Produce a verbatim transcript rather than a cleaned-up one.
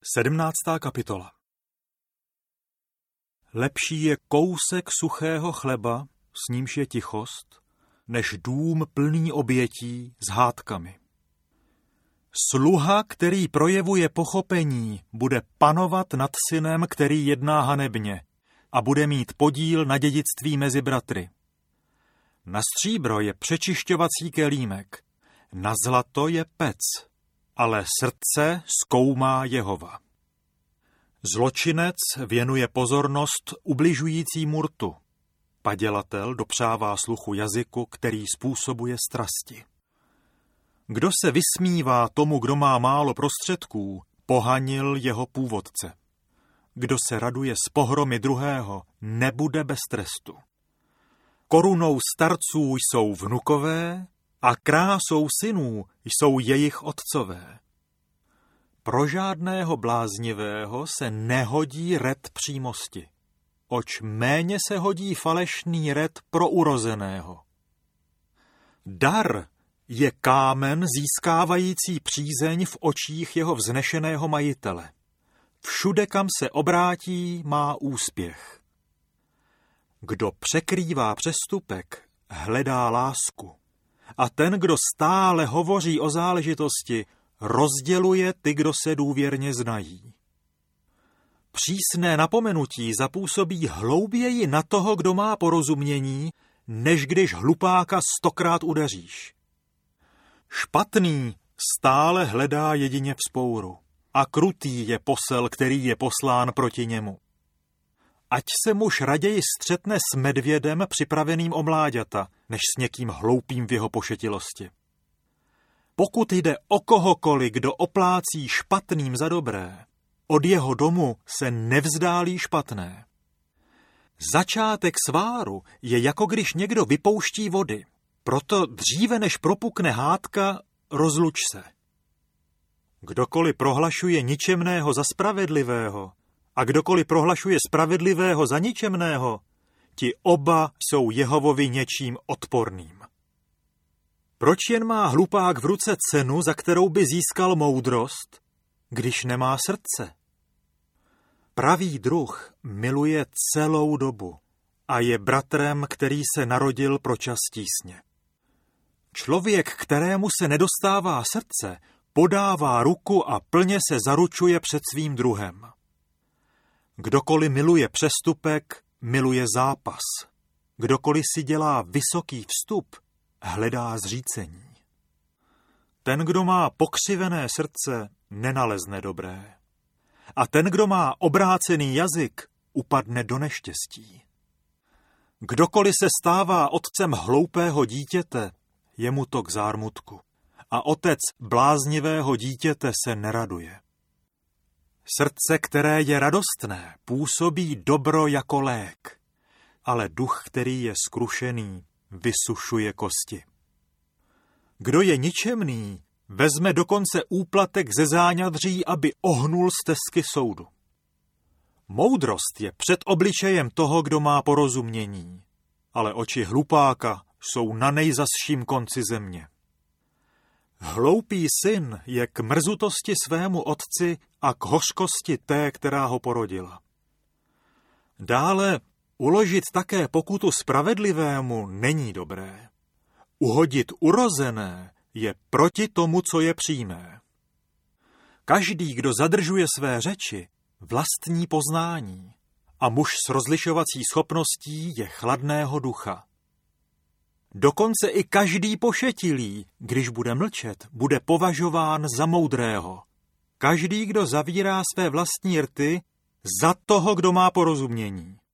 Sedmnáctá kapitola. Lepší je kousek suchého chleba, s nímž je tichost, než dům plný obětí s hádkami. Sluha, který projevuje pochopení, bude panovat nad synem, který jedná hanebně, a bude mít podíl na dědictví mezi bratry. Na stříbro je přečišťovací kelímek, na zlato je pec, ale srdce zkoumá Jehova. Zločinec věnuje pozornost ubližujícímu rtu. Padělatel dopřává sluchu jazyku, který způsobuje strasti. Kdo se vysmívá tomu, kdo má málo prostředků, pohanil jeho původce. Kdo se raduje z pohromy druhého, nebude bez trestu. Korunou starců jsou vnukové a krásou synů jsou jejich otcové. Pro žádného bláznivého se nehodí red přímosti, oč méně se hodí falešný red pro urozeného. Dar je kámen získávající přízeň v očích jeho vznešeného majitele. Všude, kam se obrátí, má úspěch. Kdo překrývá přestupek, hledá lásku. A ten, kdo stále hovoří o záležitosti, rozděluje ty, kdo se důvěrně znají. Přísné napomenutí zapůsobí hlouběji na toho, kdo má porozumění, než když hlupáka stokrát udeříš. Špatný stále hledá jedině vzpouru a krutý je posel, který je poslán proti němu. Ať se muž raději střetne s medvědem připraveným o mláďata, než s někým hloupým v jeho pošetilosti. Pokud jde o kohokoliv, kdo oplácí špatným za dobré, od jeho domu se nevzdálí špatné. Začátek sváru je jako když někdo vypouští vody, proto dříve než propukne hádka, rozluč se. Kdokoliv prohlašuje ničemného za spravedlivého a kdokoliv prohlašuje spravedlivého za ničemného, ti oba jsou Jehovovi něčím odporným. Proč jen má hlupák v ruce cenu, za kterou by získal moudrost, když nemá srdce? Pravý druh miluje celou dobu a je bratrem, který se narodil pro čas tísně. Člověk, kterému se nedostává srdce, podává ruku a plně se zaručuje před svým druhem. Kdokoliv miluje přestupek, miluje zápas. Kdokoliv si dělá vysoký vstup, hledá zřícení. Ten, kdo má pokřivené srdce, nenalezne dobré. A ten, kdo má obrácený jazyk, upadne do neštěstí. Kdokoliv se stává otcem hloupého dítěte, je mu to k zármutku. A otec bláznivého dítěte se neraduje. Srdce, které je radostné, působí dobro jako lék, ale duch, který je skrušený, vysušuje kosti. Kdo je ničemný, vezme dokonce úplatek ze záňadří, aby ohnul stezky soudu. Moudrost je před obličejem toho, kdo má porozumění, ale oči hlupáka jsou na nejzazším konci země. Hloupý syn je k mrzutosti svému otci a k hořkosti té, která ho porodila. Dále uložit také pokutu spravedlivému není dobré. Uhodit urozené je proti tomu, co je přímé. Každý, kdo zadržuje své řeči, vlastní poznání a muž s rozlišovací schopností je chladného ducha. Dokonce i každý pošetilý, když bude mlčet, bude považován za moudrého. Každý, kdo zavírá své vlastní rty, za toho, kdo má porozumění.